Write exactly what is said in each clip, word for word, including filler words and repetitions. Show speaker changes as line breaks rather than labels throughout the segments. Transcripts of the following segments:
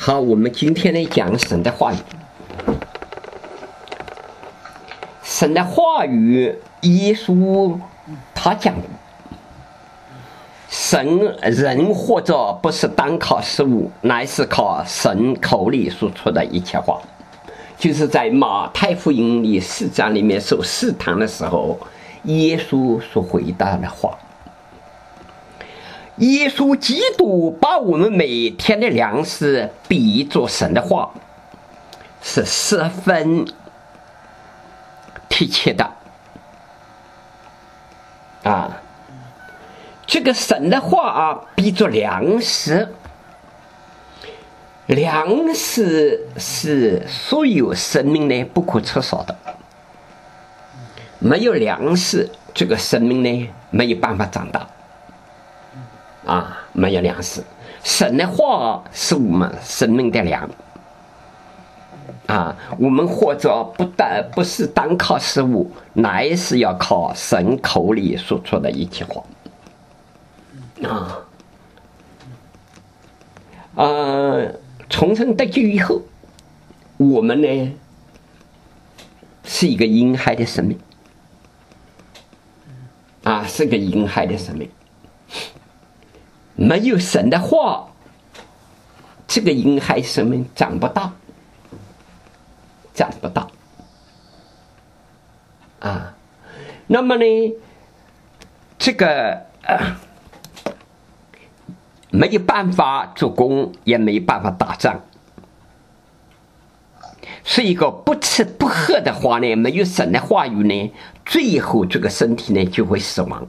好，我们今天来讲神的话语。神的话语，耶稣他讲过，神人活着不是单靠食物，乃是靠神口里说出的一切话。就是在马太福音里四章里面受试探的时候，耶稣所回答的话。耶稣基督把我们每天的粮食比作神的话，是十分贴切的啊。这个神的话啊，比作粮食，粮食是所有生命呢不可缺少的，没有粮食，这个生命呢没有办法长大啊，没有粮食。神的话是我们生命的粮啊，我们活着不但不是单靠食物，乃是要靠神口里说出的一切话啊。呃，重生得救以后，我们呢是一个婴孩的生命啊，是个婴孩的生命。没有神的话，这个婴孩生命长不大，长不大啊。那么呢，这个、呃、没有办法做工，也没办法打仗，是一个不吃不喝的话呢，没有神的话语呢，最后这个身体呢就会死亡。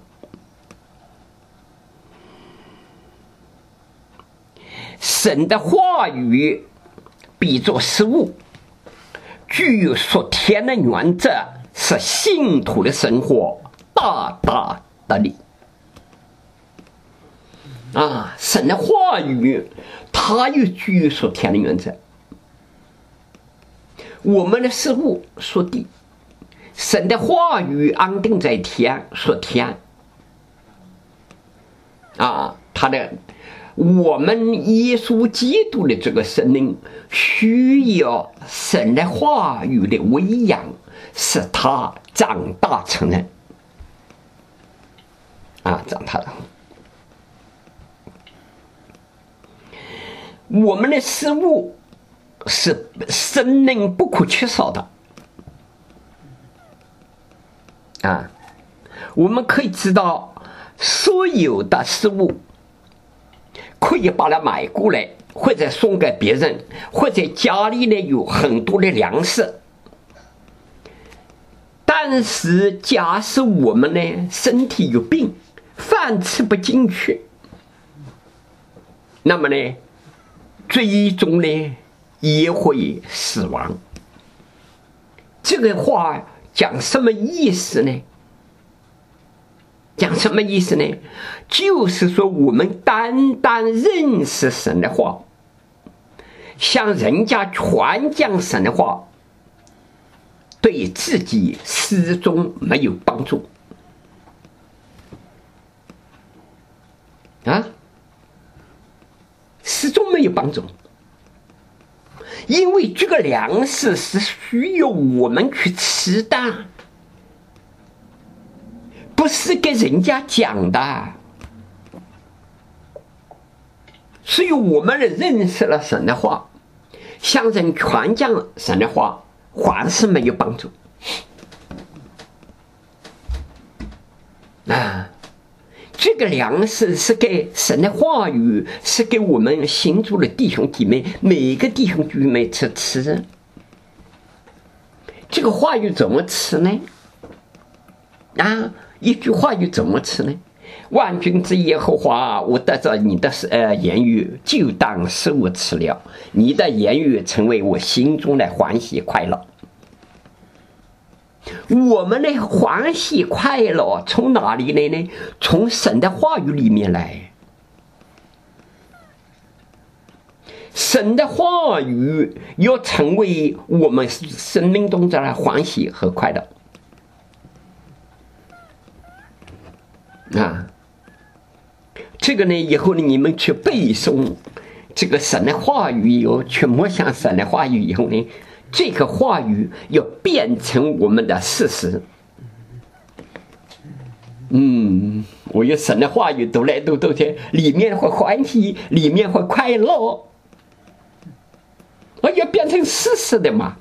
神的话语比作食物，具有属天的原则，使信徒的生活大大得力啊！神的话语它又具有属天的原则。我们的食物属地，神的话语安定在天，属天啊，他的我们耶稣基督的这个生命需要神的话语的喂养，使他长大成人啊，长大了。我们的食物是生命不可缺少的啊，我们可以知道所有的食物可以把它买过来，或者送给别人，或者家里呢有很多的粮食。但是假使我们呢身体有病，饭吃不进去，那么呢最终呢也会死亡。这个话讲什么意思呢？讲什么意思呢？就是说我们单单认识神的话，向人家传讲神的话，对自己始终没有帮助啊，始终没有帮助。因为这个粮食是需要我们去吃的，不是给人家讲的。所以我们认识了神的话，向人传讲神的话，还是没有帮助啊。这个粮食是给神的话语，是给我们信主的弟兄姐妹，每个弟兄姐妹吃吃。这个话语怎么吃呢？啊，一句话语怎么吃呢？万军之耶和华，我得着你的呃言语，就当食物吃了。你的言语成为我心中的欢喜快乐。我们的欢喜快乐从哪里来呢？从神的话语里面来。神的话语要成为我们生命中的欢喜和快乐啊！这个呢，以后呢，你们去背诵这个神的话语以后，去默想神的话语以后呢，这个话语要变成我们的事实。嗯，我有神的话语读来读读去，里面会欢喜，里面会快乐，我要变成事实的嘛。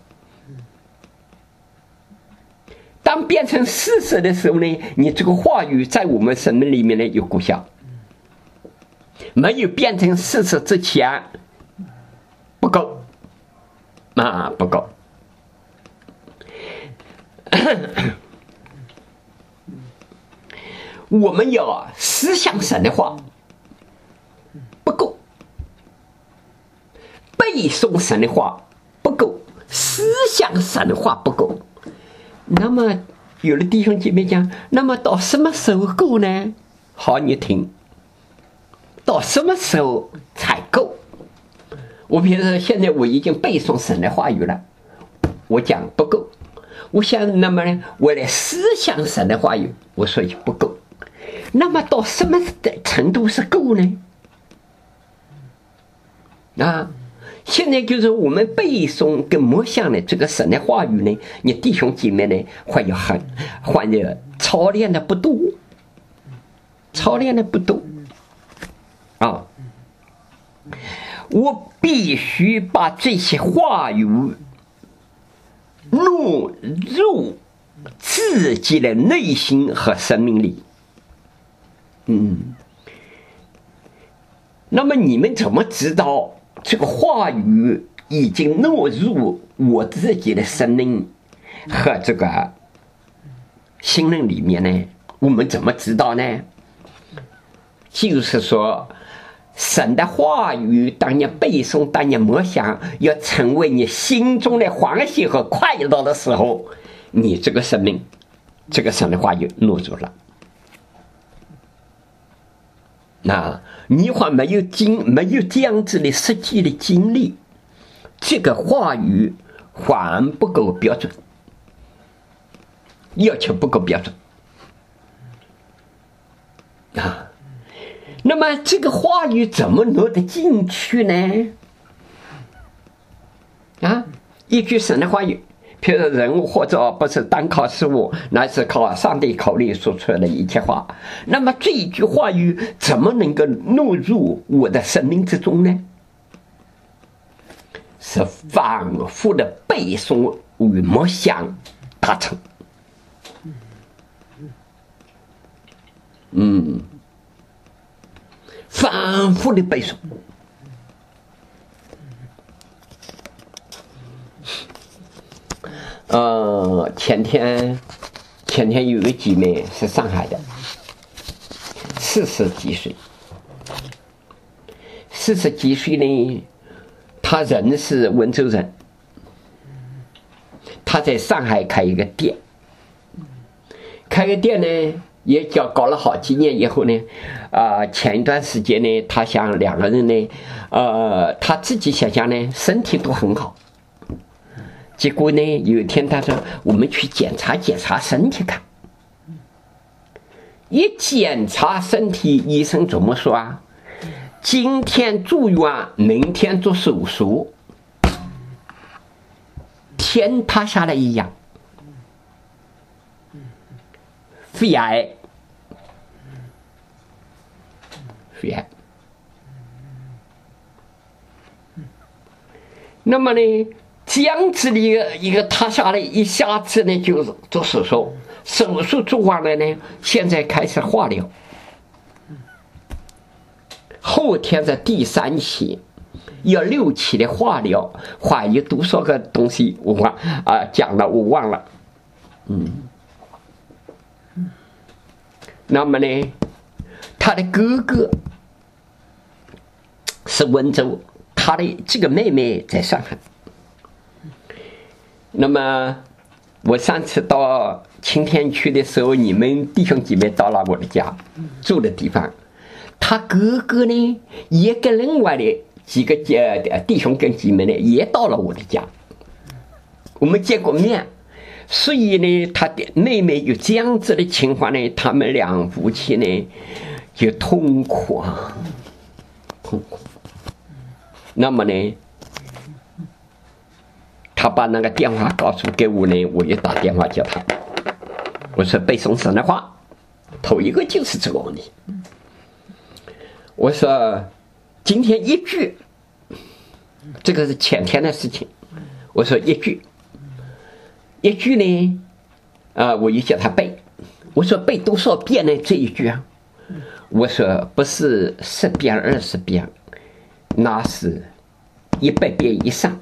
当变成事实的时候呢，你这个话语在我们生命里面呢有功效。没有变成事实之前，不够，啊，不够。我们要思想神的话，不够；背诵神的话不够；思想神的话不够。那么，有的弟兄姐妹讲，那么到什么时候够呢？好，你听，到什么时候才够？我比如说，现在我已经背诵神的话语了，我讲不够。我想，那么呢，我来思想神的话语，我说也不够。那么到什么程度是够呢？啊，现在就是我们背诵跟默想的这个神的话语呢，你弟兄姐妹呢，会有很，会有操练的不多，操练的不多啊。我必须把这些话语录入自己的内心和生命里。嗯，那么你们怎么知道这个话语已经落入我自己的生命和这个心灵里面呢？我们怎么知道呢？就是说，神的话语当你背诵，当你默想，要成为你心中的欢喜和快乐的时候，你这个生命，这个神的话语落入了。那你还没有经没有这样子的实际的经历，这个话语还不够标准，要求不够标准啊。那么这个话语怎么落得进去呢？啊，一句神的话语，譬如人物或者不是单靠事物，乃是靠上帝口里说出来的一切话。那么这一句话语怎么能够落入我的生命之中呢？是反复的背诵与默想达成。嗯，反复的背诵。呃，前天前天有个姐妹是上海的，四十几岁，四十几岁呢，她人是温州人，她在上海开一个店，开个店呢，也叫搞了好几年以后呢，啊、呃，前一段时间呢，她想两个人呢，呃，她自己想想呢，身体都很好。结果呢，有一天他说我们去检查检查身体看，一检查身体，医生怎么说啊？今天住院，明天做手术，天塌下来一样，肺癌，肺癌。那么呢，这样子的一个一个塌下来，一下子呢就是做手术，手术做完了呢，现在开始化疗，后天的第三期，要六期的化疗，还有多少个东西我忘啊讲了我忘了，嗯，那么呢，他的哥哥是温州，他的这个妹妹在上海。那么我上次到青天区的时候，你们弟兄姐妹到了我的家住的地方，他哥哥呢也跟另外的几个呃弟兄跟姐妹呢也到了我的家，我们见过面，所以呢他的妹妹有这样子的情况呢，他们两夫妻呢就痛苦啊，痛苦。 那么呢，他把那个电话告诉给我呢，我就打电话叫他，我说背诵神的话，头一个就是这个问题。我说今天一句，这个是前天的事情，我说一句，一句呢，啊、呃，我就叫他背，我说背多少遍呢？这一句啊，我说不是十遍二十遍，那是一百遍以上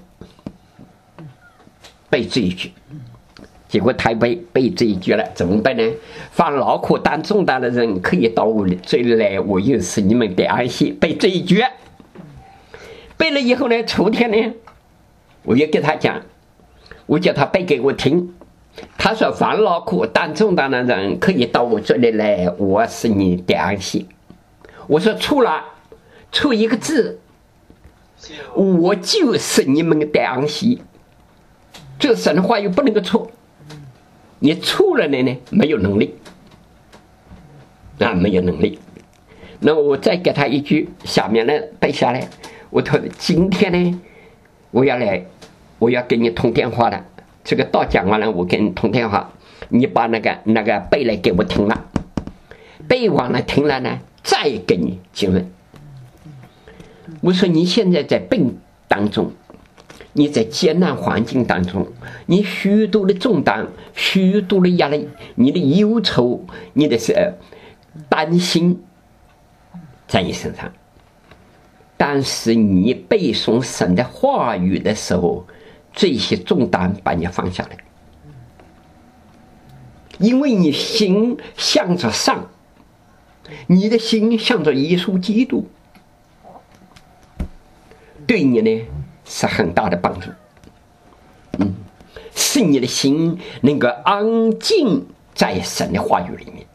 背这一句。结果他背背这一句了，怎么办呢？凡劳苦担重担的人，可以到我这里来，我又是你们的安息。背这一句，背了以后呢，秋天呢，我就给他讲，我叫他背给我听。他说：“凡劳苦担重担的人，可以到我这里来，我是你的安息。”我说：“错了，错一个字，我就是你们的安息。”这神话又不能够错。你错了呢呢，没有能力，啊，没有能力。那我再给他一句，下面呢背下来。我说今天呢，我要来，我要给你通电话了。这个道讲完了，我给你通电话，你把那个那个背来给我听了，背完了听了呢，再给你经文。我说你现在在病当中。你在艰难环境当中，你许多的重担，许多的压力，你的忧愁，你的是担心在你身上。但是你背诵神的话语的时候，这些重担把你放下来，因为你心向着上，你的心向着耶稣基督，对你呢是很大的帮助，嗯，使你的心能够安静在神的话语里面，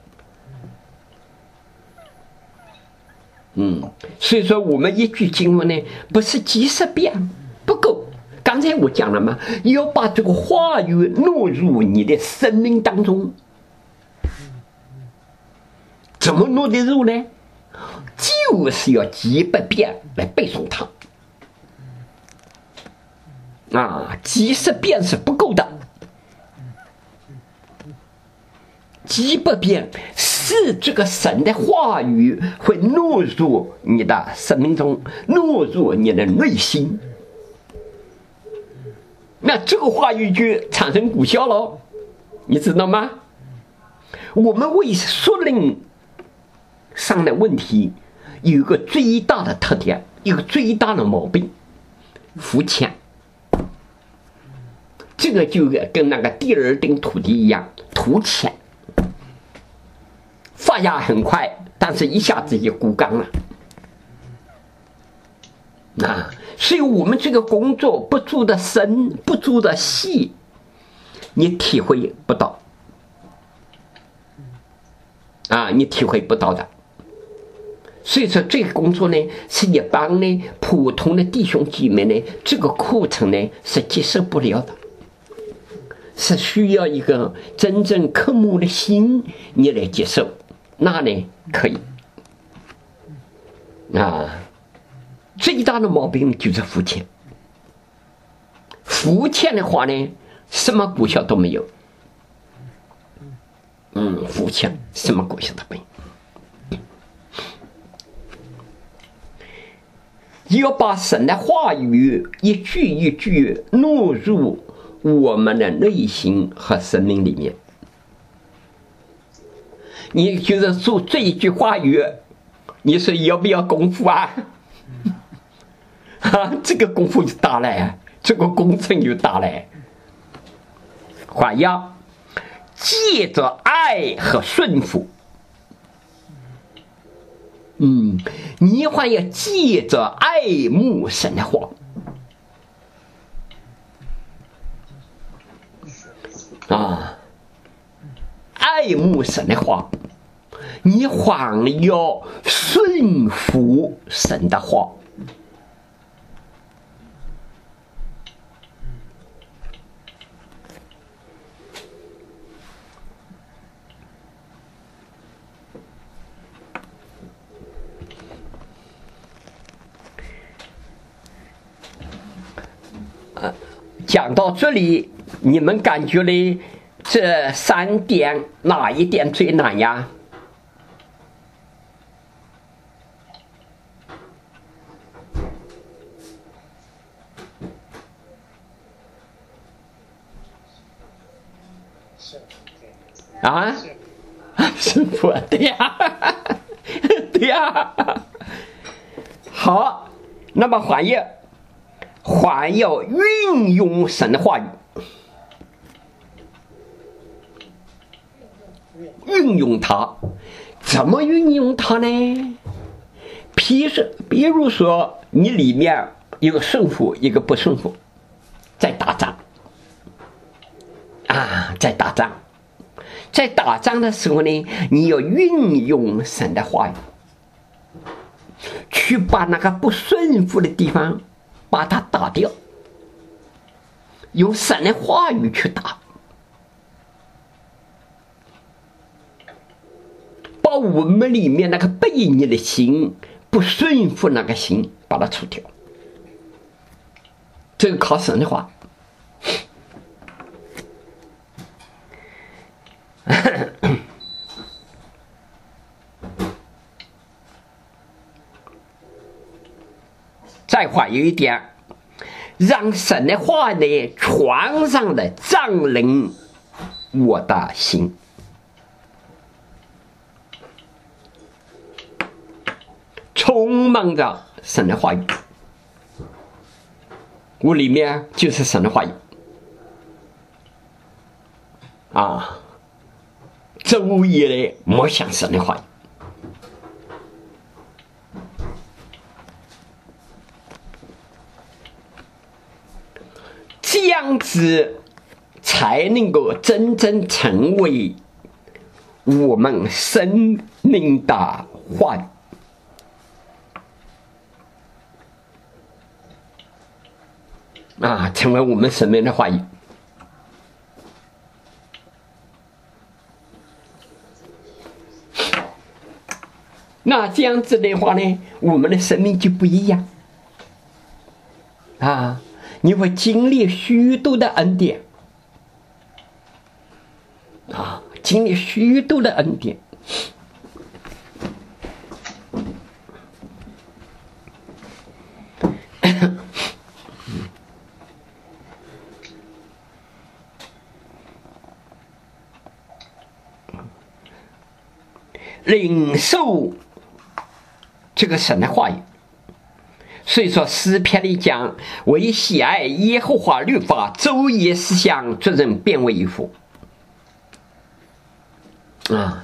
嗯，所以说我们一句经文呢，不是几十遍不够。刚才我讲了嘛，要把这个话语落入你的生命当中，怎么落得入呢？就是要几百遍来背诵它。啊，几十遍是不够的，几百遍是这个神的话语会落入你的生命中，落入你的内心，那这个话语就产生果效了，你知道吗？我们为属灵上的问题有一个最大的特点，一个最大的毛病，肤浅。这个就跟那个第二等土地一样，土浅，发芽很快，但是一下子就枯干了。啊，所以我们这个工作不做的深，不做的细，你体会不到。啊，你体会不到的。所以说，这个工作呢，是一般呢普通的弟兄姐妹呢，这个课程呢是接受不了的。是需要一个真正渴慕的心，你来接受，那呢可以。啊，最大的毛病就是肤浅。肤浅的话呢，什么果效都没有。嗯，肤浅，什么果效都没有。要把神的话语一句一句落入我们的内心和生命里面，你觉得做这一句话语，你说要不要功夫啊？啊，这个功夫就大了，这个工程就大了。还要借着爱和顺服，嗯，你还要借着爱慕神的话。啊，爱慕神的话，你还要顺服神的话。 呃，讲到这里，你们感觉呢？这三点哪一点最难呀？啊，师傅，对呀，对呀。好，那么还要还要运用神的话语，运用它，怎么运用它呢？譬如，比如说，你里面一个顺服，一个不顺服，在打仗啊，在打仗。在打仗的时候呢，你要运用神的话语，去把那个不顺服的地方把它打掉，用神的话语去打，把我们里面那个悖逆的心、不顺服那个心把它除掉。这个靠神的话。再还有一点，让神的话呢床上的占领我的心，充满着神的话语，我里面就是神的话语啊，昼夜的默想神的话语。这样子才能够真正成为我们生命的话语啊，成为我们生命的话语。那这样子的话呢，我们的生命就不一样啊。你会经历许多的恩典啊，经历许多的恩典。领受这个神的话语。所以说诗篇里讲，为喜爱耶和华律法，昼夜思想，这人变为有福啊。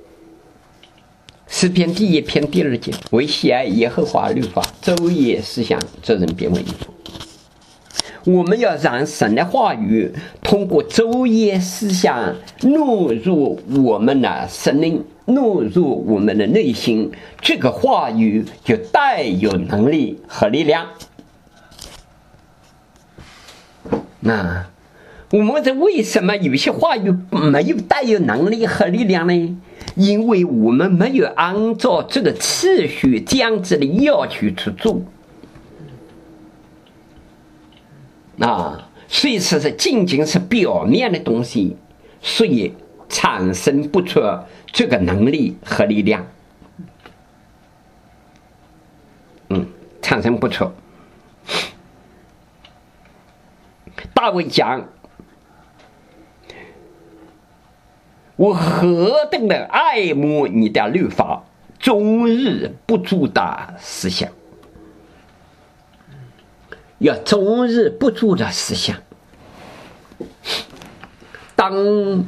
诗篇第一篇第二节，为喜爱耶和华律法，昼夜思想，这人变为有福。我们要让神的话语通过昼夜思想入入我们的生命，入入我们的内心，这个话语就带有能力和力量。那我们这为什么有些话语没有带有能力和力量呢？因为我们没有按照这个次序这样子的要求去做啊，所以说是仅仅是表面的东西，所以产生不出这个能力和力量，嗯，产生不出。大卫讲，我何等的爱慕你的律法，终日不住的思想，要终日不住的思想。当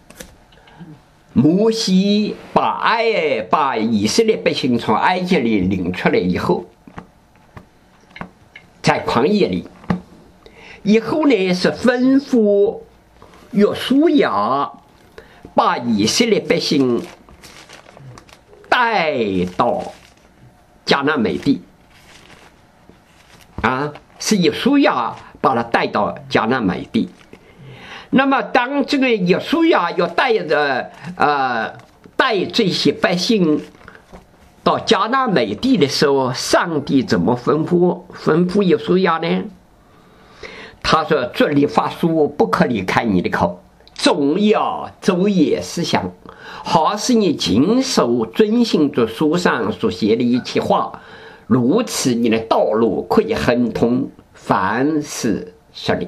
摩西把埃把以色列百姓从埃及里领出来以后，在旷野里以后呢，是吩咐约书亚把以色列百姓带到迦南美地啊，是约书亚把他带到迦南美地。那么当这个约书亚要带着呃带这些百姓到迦南美地的时候，上帝怎么吩咐吩咐约书亚呢？ 他说：“这律法书不可离开你的口，总要昼夜思想，好使你谨守遵行着书上所写的一切话，如此你的道路可以亨通，凡事顺利。”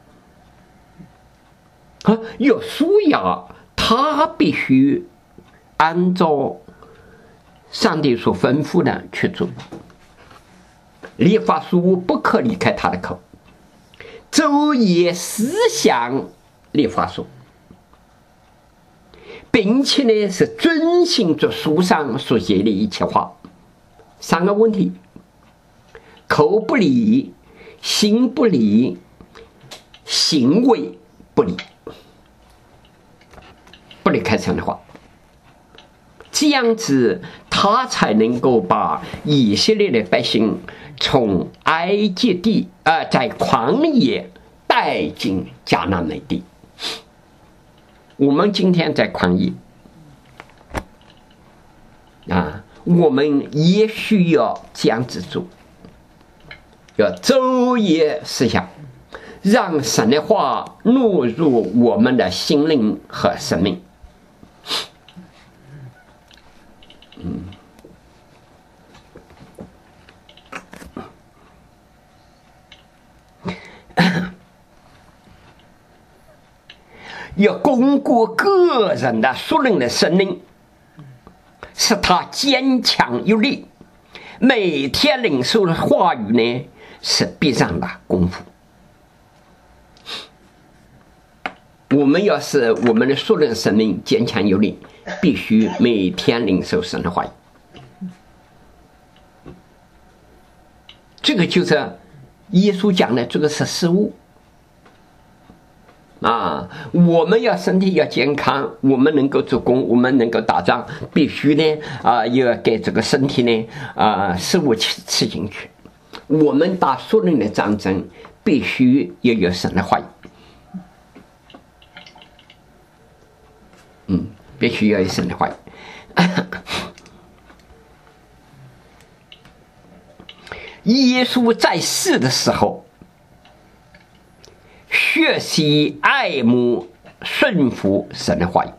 啊，约书亚他必须按照上帝所吩咐的去做，律法书不可离开他的口，昼夜思想律法书，并且呢是遵行着书上所写的一切话。三个问题：口不离，心不离，行为不离，不离开神的话。这样子，他才能够把以色列的百姓从埃及地啊、呃，在旷野带进迦南美地。我们今天在旷野啊，我们也需要这样子做，要昼夜思想，让神的话落入我们的心灵和生命。嗯，要巩固个人的属灵的生命，使他坚强有力。每天领受的话语呢，是必然的功夫。我们要使我们的属灵生命坚强有力，必须每天领受神的话语。这个就是耶稣讲的，这个是事物啊。我们要身体要健康，我们能够做工，我们能够打仗，必须呢啊，要给这个身体呢啊食物吃吃进去。我们打属灵的战争，必须要有神的话语。嗯，必须要有神的话语。耶稣在世的时候，学习爱慕顺服神的话语。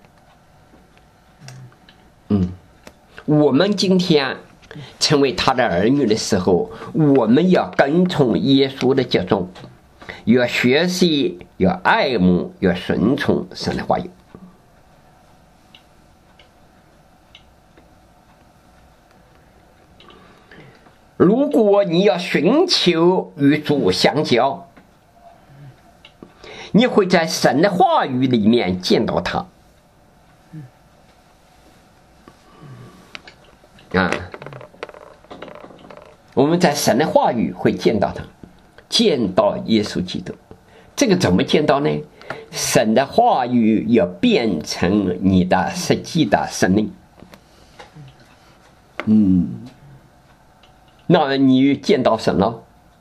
嗯，我们今天成为他的儿女的时候，我们要跟从耶稣的脚踪，要学习，要爱慕，要顺从神的话语。如果你要寻求与主相交，你会在神的话语里面见到他。啊，我们在神的话语会见到他，见到耶稣基督。这个怎么见到呢？神的话语要变成你的实际的生命。嗯。那你见到神了，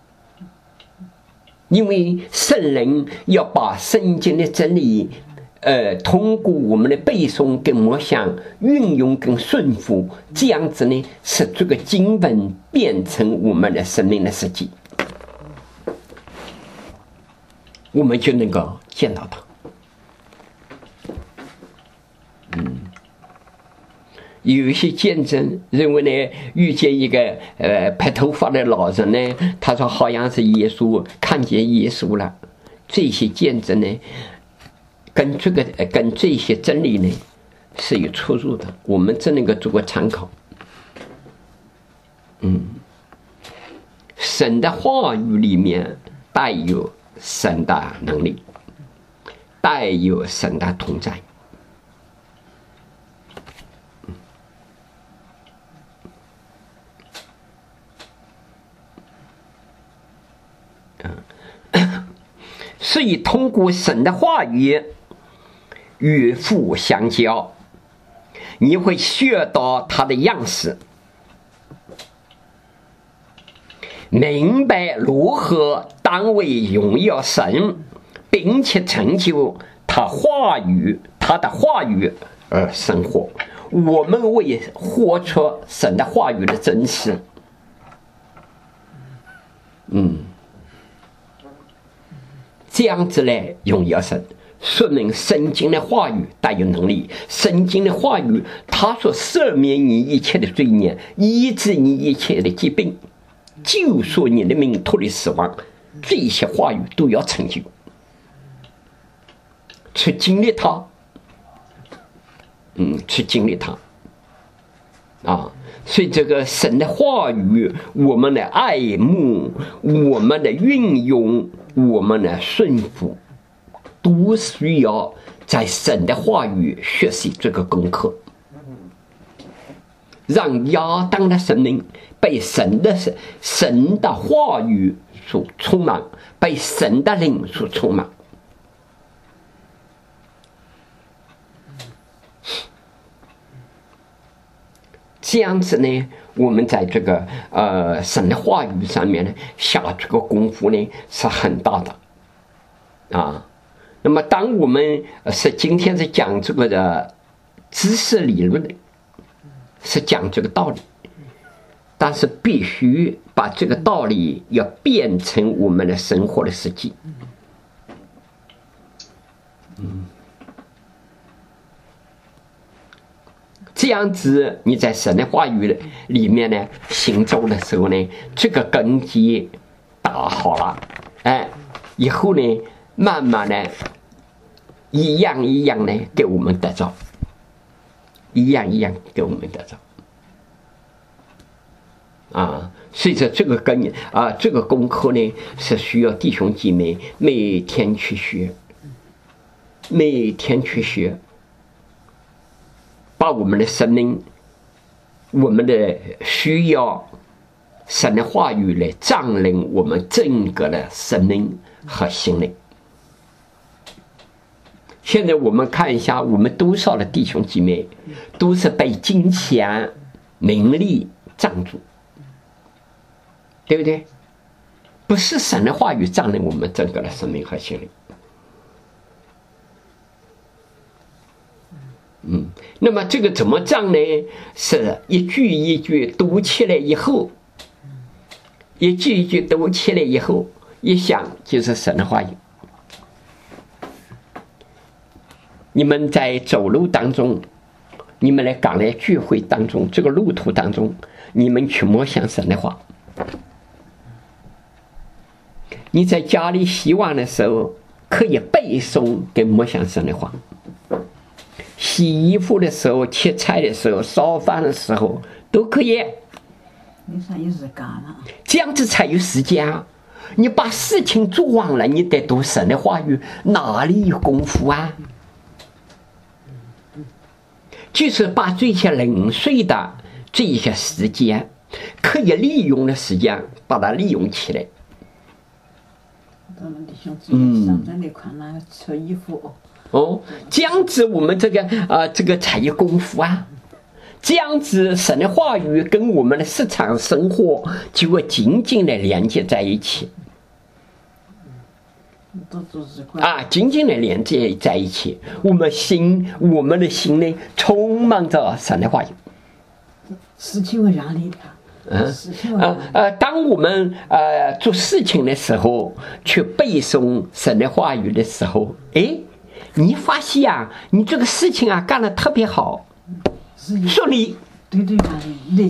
因为圣人要把圣经的真理，呃，通过我们的背诵跟默想、运用跟顺服，这样子呢，使这个经文变成我们的生命的实际，我们就能够见到它。嗯。有一些见证认为呢，遇见一个呃白头发的老人呢，他说好像是耶稣，看见耶稣了。这些见证呢，跟这个跟这些真理呢是有出入的，我们只能够做个参考。嗯，神的话语里面带有神的能力，带有神的同在。所以通过神的话语与父相交，你会学到他的样式，明白如何当为荣耀神，并且成就他话语他的话语而生活。我们为活出神的话语的真实，嗯这样子来荣耀神，说明圣经的话语带有能力。圣经的话语，它所赦免你一切的罪孽，医治你一切的疾病，救赎你的命，脱离死亡。这些话语都要成就，去经历它，嗯，去经历它，啊。所以这个神的话语，我们的爱慕，我们的运用，我们的顺服，都需要在神的话语学习这个功课，让亚当的生命被神的神的话语所充满，被神的灵所充满。这样子呢，我们在这个呃神的话语上面呢，下这个功夫呢是很大的啊。那么，当我们是今天是讲这个的知识理论的，是讲这个道理，但是必须把这个道理要变成我们的生活的实际。嗯。这样子，你在神的话语里面呢行走的时候呢，这个根基打好了，哎，以后呢，慢慢的，一样一样的给我们得着，一样一样给我们得着，啊，所以说这个根啊，这个功课呢是需要弟兄姐妹每天去学，每天去学。把我们的生命，我们的需要，神的话语来占领我们整个的生命和心灵。现在我们看一下，我们多少的弟兄姐妹都是被金钱、名利占住，对不对？不是神的话语占领我们整个的生命和心灵。嗯，那么这个怎么占呢？是一句一句读起来以后，一句一句读起来以后，一想就是神的话语。你们在走路当中，你们来港来聚会当中，这个路途当中，你们去默想神的话。你在家里洗碗的时候，可以背诵跟默想神的话。洗衣服的时候、切菜的时候、烧饭的时候都可以。这样子才有时间啊！你把事情做完了，你得读神的话语，哪里有功夫啊？就是把这些零碎的这些时间，可以利用的时间，把它利用起来。嗯。哦，这样子我们这个啊、呃，这个才有功夫啊。这样子神的话语跟我们的日常生活就会紧紧的连接在一起。啊，紧紧的连接在一起，我们心，我们的心呢，充满着神的话语。
事情会让你的。
嗯，呃呃，当我们呃做事情的时候，去背诵神的话语的时候，哎。你发现啊，你这个事情啊干得特别好，顺利。
对对对，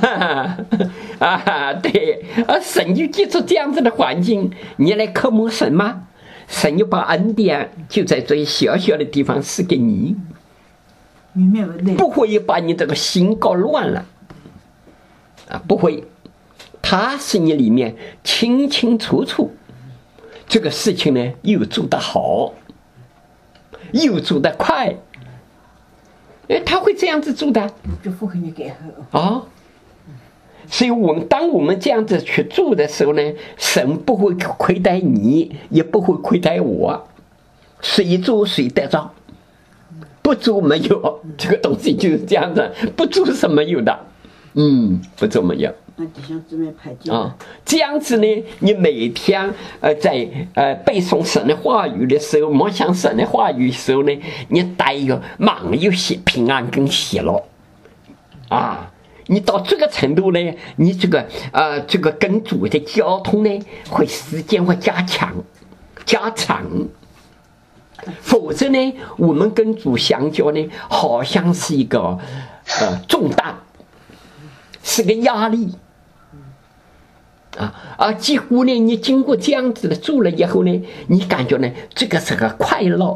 啊，对，而神就借助这样子的环境，你来渴慕神吗？神就把恩典就在这小小的地方赐给你，不会把你这个心搞乱了，啊，不会，他是你里面清清楚楚，这个事情呢又做得好。又做得快，哎，他会这样子做的。啊，所以我们当我们这样子去做的时候呢，神不会亏待你，也不会亏待我，谁做谁得着，不做没有，这个东西就是这样子，不做是没有的，嗯，不做没有。啊，这样子呢，你每天呃在呃背诵神的话语的时候，默想神的话语的时候呢，你带有满有喜平安跟喜乐，啊，你到这个程度呢，你这个呃这个跟主的交通呢，会时间会加强， 加长。否则呢，我们跟主相交呢，好像是一个呃重担，是个压力啊啊！几乎呢，你经过这样子的住了以后呢，你感觉呢，这个是个快乐，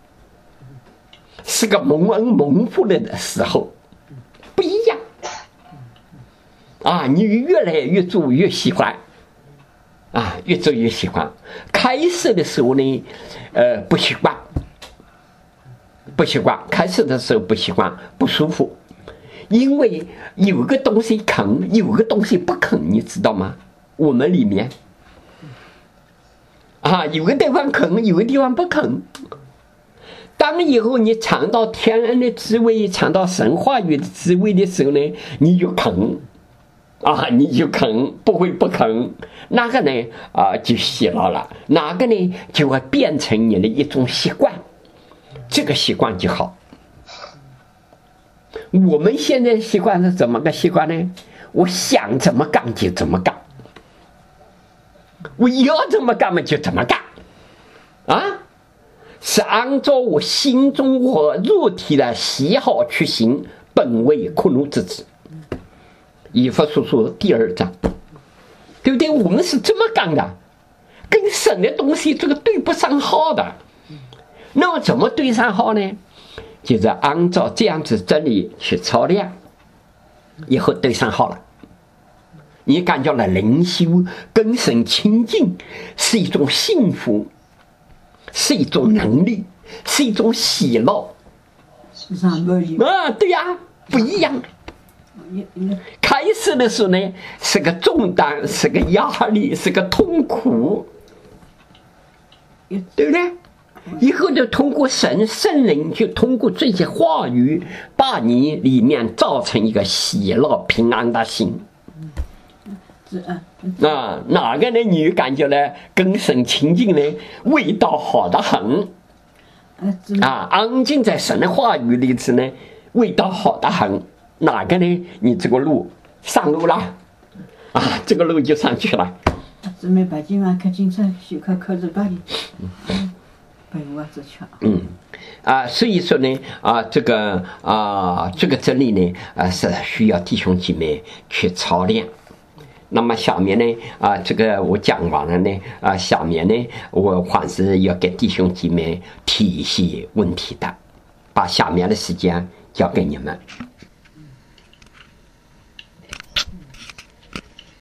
是个蒙恩蒙福了的时候，不一样啊！你越来越住越喜欢。啊，越做越喜欢。开始的时候呢，呃，不习惯，不习惯。开始的时候不习惯，不舒服，因为有个东西啃，有个东西不啃，你知道吗？我们里面啊，有个地方啃，有个地方不啃。当以后你尝到天恩的滋味，尝到神话语的滋味的时候呢，你就啃。啊，你就啃，不会不啃，那个呢啊就习了了，哪个呢就会变成你的一种习惯，这个习惯就好。我们现在习惯是怎么个习惯呢？我想怎么干就怎么干，我要怎么干嘛就怎么干，啊，是按照我心中和肉体的喜好去行，本为苦怒之子。以弗所书第二章，对不对？我们是这么干的，跟神的东西这个对不上号的。那么怎么对上号呢？就是按照这样子真理去操练，以后对上号了。你感觉了灵修跟神亲近是一种幸福，是一种能力，是一种喜乐。啊，对呀、啊，不一样。开始的时候呢，是个重担，是个压力，是个痛苦，对不对？以后就通过神圣灵，就通过这些话语，把你里面造成一个喜乐平安的心。啊，哪个呢？你感觉呢？跟神亲近呢，味道好得很。啊，安静在神的话语里头呢，味道好得很。哪个呢？你这个路上路了，啊，这个路就上去了。
准备把今晚开警车，许可考试班里，陪我走去。
嗯，啊，所以说呢，啊，这个啊，这个真理呢，啊，是需要弟兄姐妹去操练。那么下面呢，啊，这个我讲完了呢，啊，下面呢，我还是要给弟兄姐妹提一些问题的，把下面的时间交给你们。